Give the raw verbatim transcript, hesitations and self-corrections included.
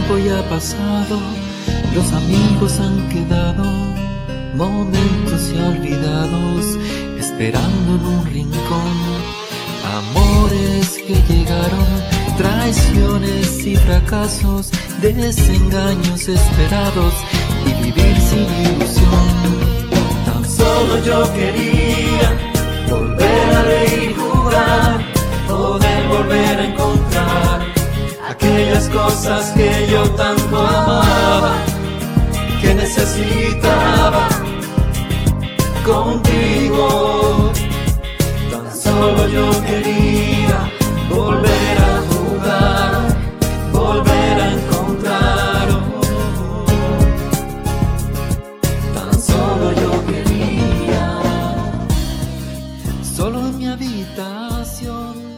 tiempo ya ha pasado, los amigos han quedado, momentos ya olvidados, esperando en un rincón. Amores que llegaron, traiciones y fracasos, desengaños esperados y vivir sin ilusión. Tan solo yo quería volver a reír, jugar, poder volver a encontrar aquellas cosas que yo tanto amaba, que necesitaba contigo. Tan solo yo quería volver a jugar, volver a encontrar. Oh, tan solo yo quería, solo en mi habitación.